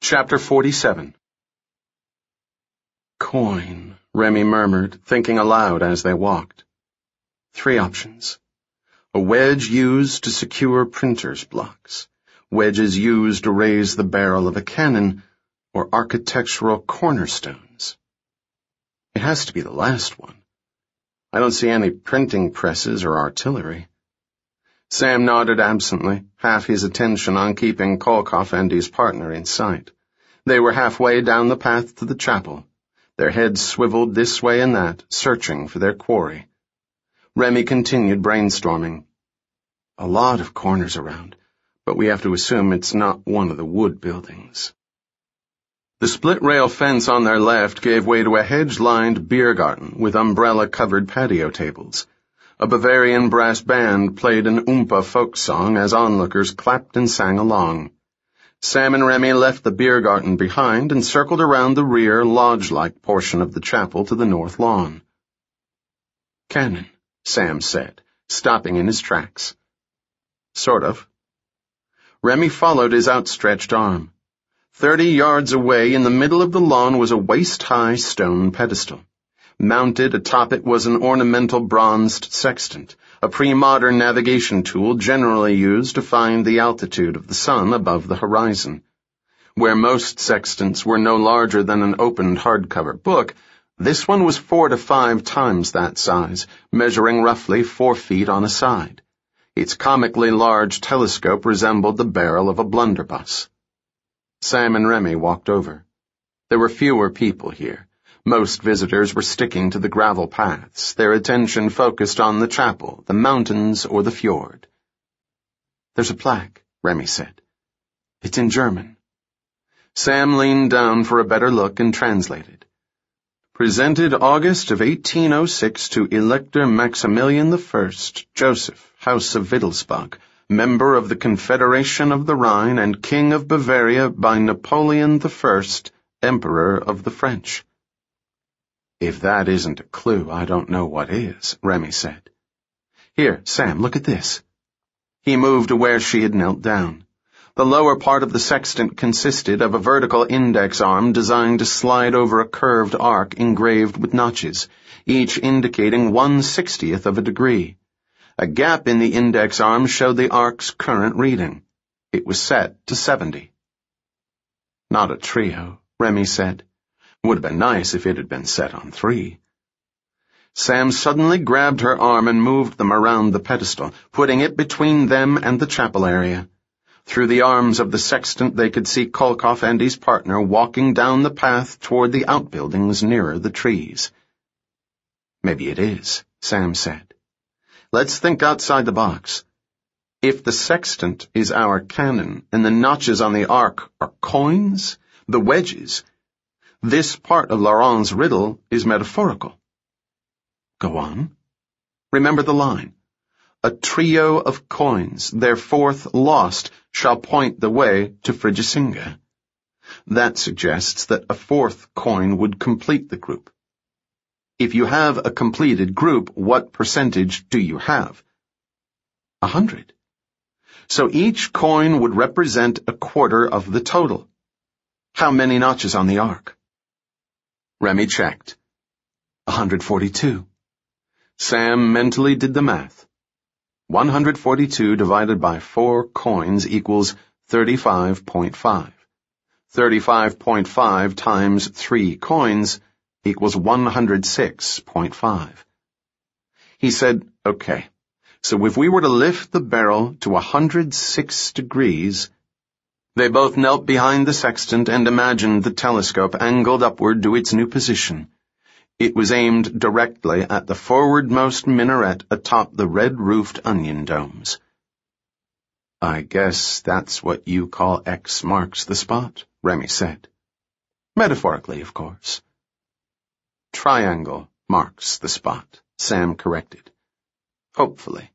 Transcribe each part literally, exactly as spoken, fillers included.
Chapter forty-seven. Coin, Remy murmured, thinking aloud as they walked. Three options. A wedge used to secure printer's blocks, wedges used to raise the barrel of a cannon, or architectural cornerstones. It has to be the last one. I don't see any printing presses or artillery. Sam nodded absently, half his attention on keeping Kolkoff and his partner in sight. They were halfway down the path to the chapel, their heads swiveled this way and that, searching for their quarry. Remy continued brainstorming. A lot of corners around, but we have to assume it's not one of the wood buildings. The split-rail fence on their left gave way to a hedge-lined beer garden with umbrella-covered patio tables. A Bavarian brass band played an Oompa folk song as onlookers clapped and sang along. Sam and Remy left the beer garden behind and circled around the rear, lodge-like portion of the chapel to the north lawn. "Cannon," Sam said, stopping in his tracks. "Sort of." Remy followed his outstretched arm. Thirty yards away in the middle of the lawn was a waist-high stone pedestal. Mounted atop it was an ornamental bronzed sextant, a pre-modern navigation tool generally used to find the altitude of the sun above the horizon. Where most sextants were no larger than an opened hardcover book, this one was four to five times that size, measuring roughly four feet on a side. Its comically large telescope resembled the barrel of a blunderbuss. Sam and Remy walked over. There were fewer people here. Most visitors were sticking to the gravel paths, their attention focused on the chapel, the mountains, or the fjord. "There's a plaque," Remy said. "It's in German." Sam leaned down for a better look and translated. "Presented August of eighteen oh six to Elector Maximilian the First, Joseph, House of Wittelsbach, member of the Confederation of the Rhine and King of Bavaria by Napoleon the First, Emperor of the French." "If that isn't a clue, I don't know what is," Remy said. "Here, Sam, look at this." He moved to where she had knelt down. The lower part of the sextant consisted of a vertical index arm designed to slide over a curved arc engraved with notches, each indicating one-sixtieth of a degree. A gap in the index arm showed the arc's current reading. It was set to seventy. "Not a trio," Remy said. "Would have been nice if it had been set on three." Sam suddenly grabbed her arm and moved them around the pedestal, putting it between them and the chapel area. Through the arms of the sextant they could see Kolkoff and his partner walking down the path toward the outbuildings nearer the trees. "Maybe it is," Sam said. "Let's think outside the box. If the sextant is our cannon and the notches on the arc are coins, the wedges, this part of Laurent's riddle is metaphorical." "Go on." "Remember the line. A trio of coins, their fourth lost, shall point the way to Frigisinga." That suggests that a fourth coin would complete the group. If you have a completed group, what percentage do you have? A hundred. So each coin would represent a quarter of the total. How many notches on the arc? Remy checked. one hundred forty-two. Sam mentally did the math. one hundred forty-two divided by four coins equals thirty-five point five. thirty-five point five times three coins equals one hundred six point five. He said, "Okay, so if we were to lift the barrel to one hundred six degrees..." They both knelt behind the sextant and imagined the telescope angled upward to its new position. It was aimed directly at the forwardmost minaret atop the red-roofed onion domes. "I guess that's what you call X marks the spot," Remy said. "Metaphorically, of course." "Triangle marks the spot," Sam corrected. "Hopefully."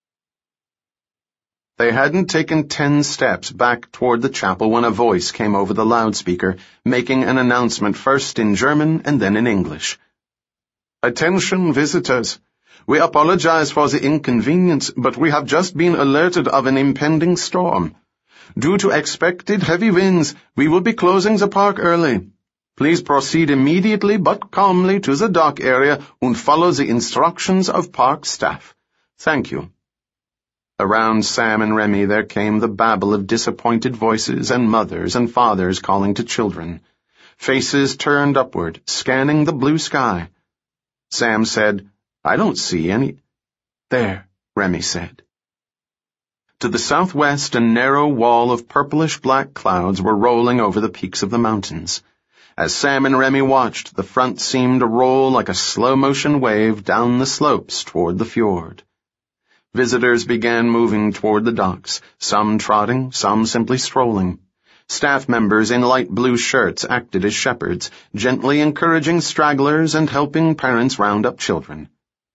They hadn't taken ten steps back toward the chapel when a voice came over the loudspeaker, making an announcement first in German and then in English. "Attention, visitors. We apologize for the inconvenience, but we have just been alerted of an impending storm. Due to expected heavy winds, we will be closing the park early. Please proceed immediately but calmly to the dock area and follow the instructions of park staff. Thank you." Around Sam and Remy there came the babble of disappointed voices and mothers and fathers calling to children. Faces turned upward, scanning the blue sky. Sam said, "I don't see any—" "There," Remy said. To the southwest, a narrow wall of purplish-black clouds were rolling over the peaks of the mountains. As Sam and Remy watched, the front seemed to roll like a slow-motion wave down the slopes toward the fjord. Visitors began moving toward the docks, some trotting, some simply strolling. Staff members in light blue shirts acted as shepherds, gently encouraging stragglers and helping parents round up children.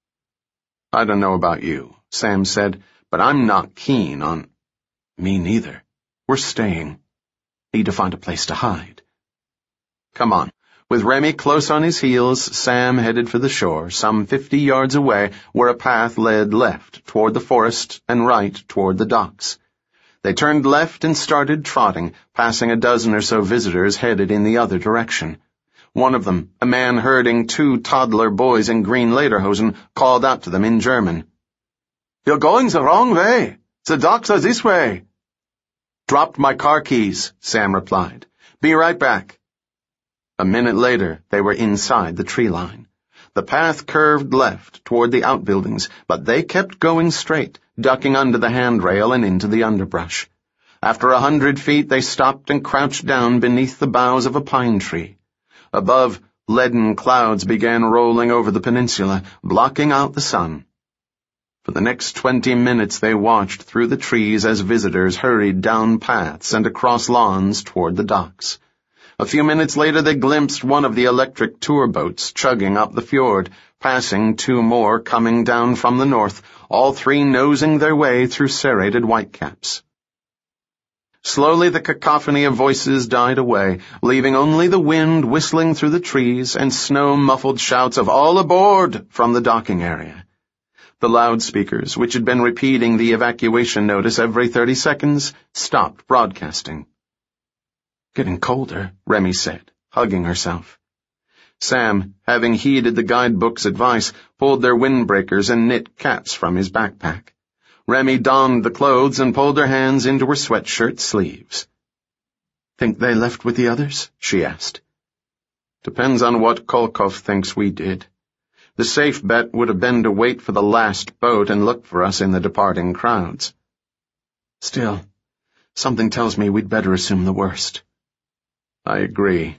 "I don't know about you," Sam said, "but I'm not keen on—" "Me neither. We're staying. Need to find a place to hide." "Come on." With Remy close on his heels, Sam headed for the shore, some fifty yards away, where a path led left toward the forest and right toward the docks. They turned left and started trotting, passing a dozen or so visitors headed in the other direction. One of them, a man herding two toddler boys in green lederhosen, called out to them in German. "You're going the wrong way. The docks are this way." "Dropped my car keys," Sam replied. "Be right back." A minute later, they were inside the tree line. The path curved left toward the outbuildings, but they kept going straight, ducking under the handrail and into the underbrush. After a hundred feet, they stopped and crouched down beneath the boughs of a pine tree. Above, leaden clouds began rolling over the peninsula, blocking out the sun. For the next twenty minutes, they watched through the trees as visitors hurried down paths and across lawns toward the docks. A few minutes later, they glimpsed one of the electric tour boats chugging up the fjord, passing two more coming down from the north, all three nosing their way through serrated whitecaps. Slowly the cacophony of voices died away, leaving only the wind whistling through the trees and snow-muffled shouts of "All aboard!" from the docking area. The loudspeakers, which had been repeating the evacuation notice every thirty seconds, stopped broadcasting. "Getting colder," Remy said, hugging herself. Sam, having heeded the guidebook's advice, pulled their windbreakers and knit caps from his backpack. Remy donned the clothes and pulled her hands into her sweatshirt sleeves. "Think they left with the others?" she asked. "Depends on what Kolkov thinks we did. The safe bet would have been to wait for the last boat and look for us in the departing crowds. Still, something tells me we'd better assume the worst." "I agree."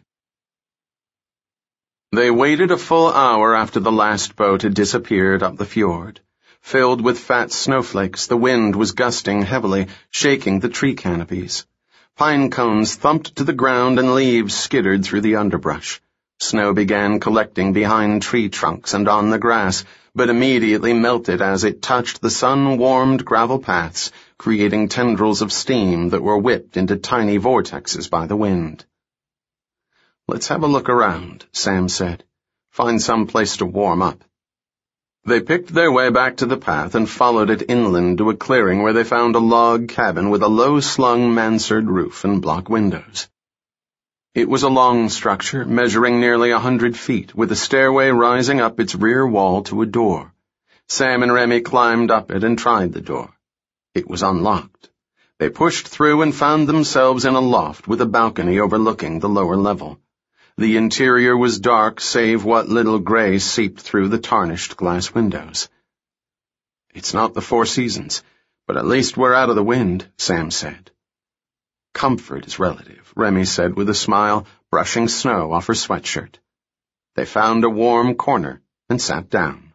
They waited a full hour after the last boat had disappeared up the fjord. Filled with fat snowflakes, the wind was gusting heavily, shaking the tree canopies. Pine cones thumped to the ground and leaves skittered through the underbrush. Snow began collecting behind tree trunks and on the grass, but immediately melted as it touched the sun-warmed gravel paths, creating tendrils of steam that were whipped into tiny vortexes by the wind. "Let's have a look around," Sam said. "Find some place to warm up." They picked their way back to the path and followed it inland to a clearing where they found a log cabin with a low-slung mansard roof and block windows. It was a long structure, measuring nearly a hundred feet, with a stairway rising up its rear wall to a door. Sam and Remy climbed up it and tried the door. It was unlocked. They pushed through and found themselves in a loft with a balcony overlooking the lower level. The interior was dark, save what little gray seeped through the tarnished glass windows. "It's not the Four Seasons, but at least we're out of the wind," Sam said. "Comfort is relative," Remy said with a smile, brushing snow off her sweatshirt. They found a warm corner and sat down.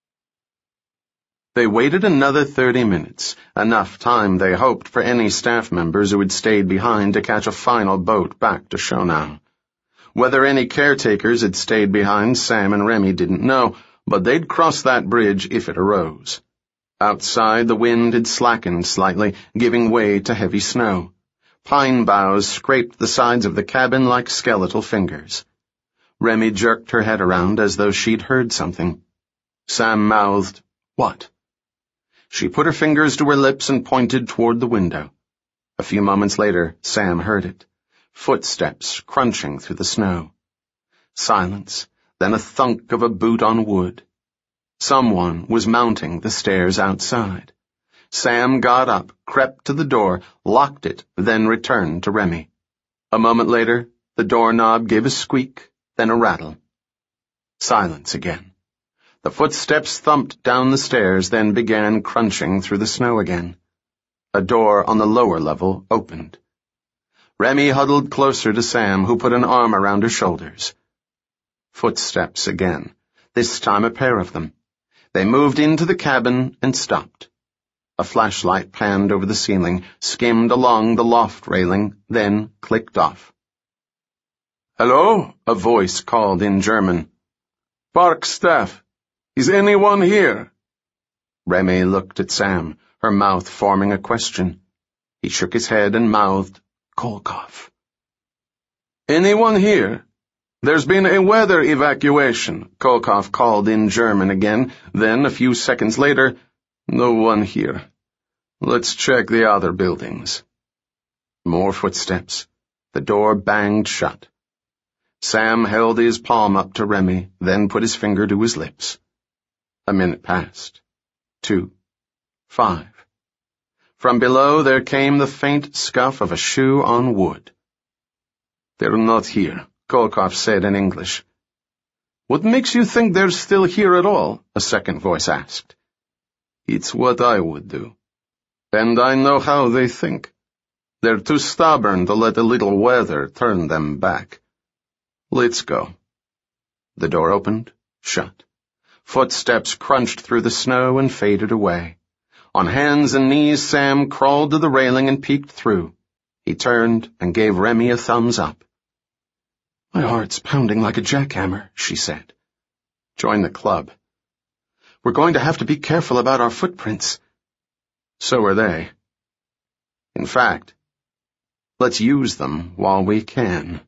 They waited another thirty minutes, enough time, they hoped, for any staff members who had stayed behind to catch a final boat back to Schönau. Whether any caretakers had stayed behind, Sam and Remy didn't know, but they'd cross that bridge if it arose. Outside, the wind had slackened slightly, giving way to heavy snow. Pine boughs scraped the sides of the cabin like skeletal fingers. Remy jerked her head around as though she'd heard something. Sam mouthed, "What?" She put her fingers to her lips and pointed toward the window. A few moments later, Sam heard it. Footsteps crunching through the snow. Silence, then a thunk of a boot on wood. Someone was mounting the stairs outside. Sam got up, crept to the door, locked it, then returned to Remy. A moment later, the doorknob gave a squeak, then a rattle. Silence again. The footsteps thumped down the stairs, then began crunching through the snow again. A door on the lower level opened. Remy huddled closer to Sam, who put an arm around her shoulders. Footsteps again, this time a pair of them. They moved into the cabin and stopped. A flashlight panned over the ceiling, skimmed along the loft railing, then clicked off. "Hello?" a voice called in German. "Park staff. Is anyone here?" Remy looked at Sam, her mouth forming a question. He shook his head and mouthed, "Kolkov." "Anyone here? There's been a weather evacuation," Kolkov called in German again, then, a few seconds later, "No one here. Let's check the other buildings." More footsteps. The door banged shut. Sam held his palm up to Remy, then put his finger to his lips. A minute passed. Two. Five. From below there came the faint scuff of a shoe on wood. "They're not here," Kolkov said in English. "What makes you think they're still here at all?" a second voice asked. "It's what I would do. And I know how they think. They're too stubborn to let a little weather turn them back. Let's go." The door opened, shut. Footsteps crunched through the snow and faded away. On hands and knees, Sam crawled to the railing and peeked through. He turned and gave Remy a thumbs up. "My heart's pounding like a jackhammer," she said. "Join the club. We're going to have to be careful about our footprints." So are they. In fact, let's use them while we can.